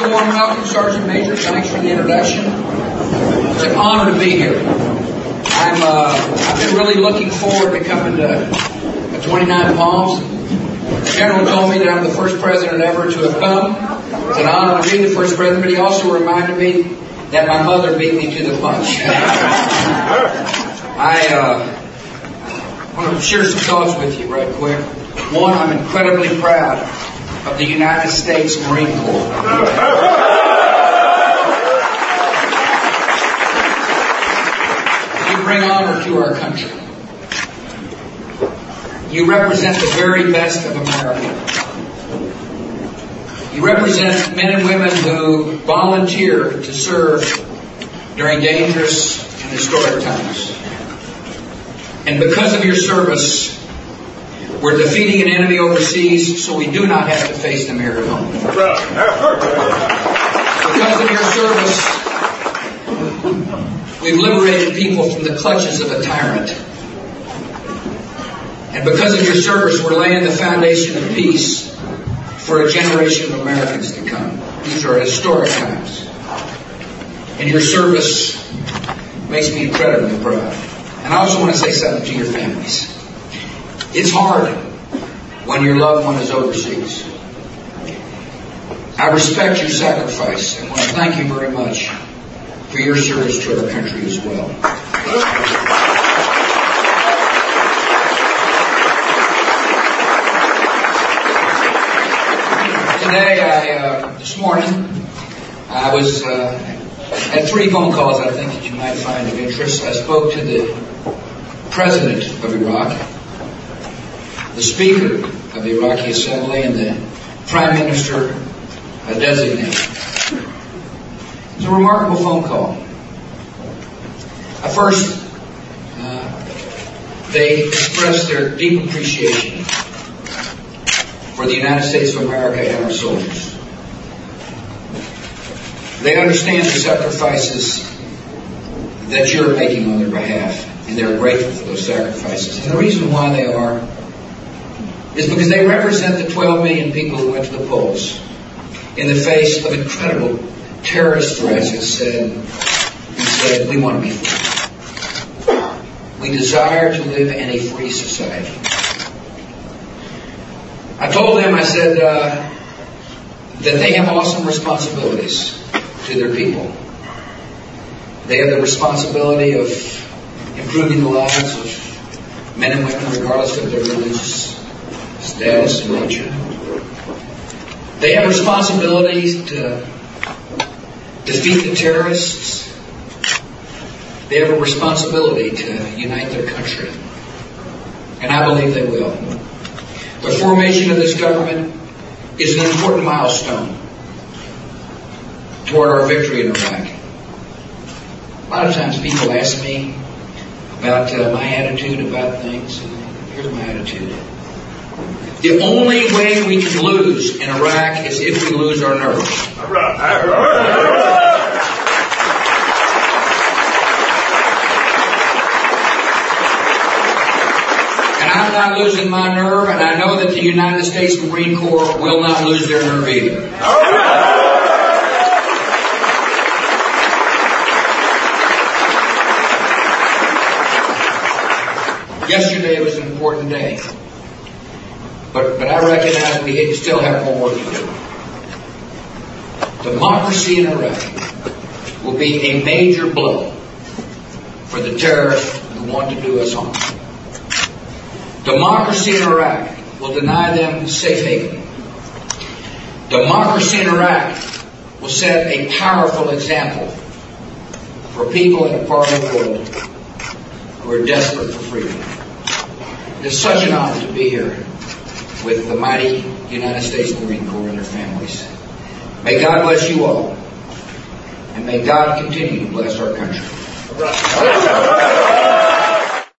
a warm welcome, Sergeant Major. Thanks for the introduction. It's an honor to be here. I've been really looking forward to coming to 29 Palms. The General told me that I'm the first president ever to have come. It's an honor to be the first president, but he also reminded me that my mother beat me to the punch. I want to share some thoughts with you right quick. One, I'm incredibly proud of the United States Marine Corps. You bring honor to our country. You represent the very best of America. You represent men and women who volunteer to serve during dangerous and historic times. And because of your service, we're defeating an enemy overseas, so we do not have to face them here at home. Because of your service, we've liberated people from the clutches of a tyrant. And because of your service, we're laying the foundation of peace for a generation of Americans to come. These are historic times. And your service makes me incredibly proud. And I also want to say something to your families. It's hard when your loved one is overseas. I respect your sacrifice and want to thank you very much for your service to our country as well. Today, this morning, I was had 3 phone calls I think that you might find of interest. I spoke to the President of Iraq, the Speaker of the Iraqi Assembly, and the Prime Minister designate. It was a remarkable phone call. At first, they expressed their deep appreciation for the United States of America and our soldiers. They understand the sacrifices that you're making on their behalf, and they're grateful for those sacrifices. And the reason why they are is because they represent the 12 million people who went to the polls in the face of incredible terrorist threats and said, we want to be free. We desire to live in a free society. I told them, I said, that they have awesome responsibilities to their people. They have the responsibility of improving the lives of men and women regardless of their religious status and nature. They have responsibilities to defeat the terrorists. They have a responsibility to unite their country. And I believe they will. The formation of this government is an important milestone toward our victory in Iraq. A lot of times people ask me about my attitude about things. Here's my attitude. The only way we can lose in Iraq is if we lose our nerve. And I'm not losing my nerve, and I know that the United States Marine Corps will not lose their nerve either. Yesterday was an important day, but I recognize we still have more work to do. Democracy in Iraq will be a major blow for the terrorists who want to do us harm. Democracy in Iraq will deny them safe haven. Democracy in Iraq will set a powerful example for people in a part of the world who are desperate for freedom. It is such an honor to be here with the mighty United States Marine Corps and their families. May God bless you all, and may God continue to bless our country.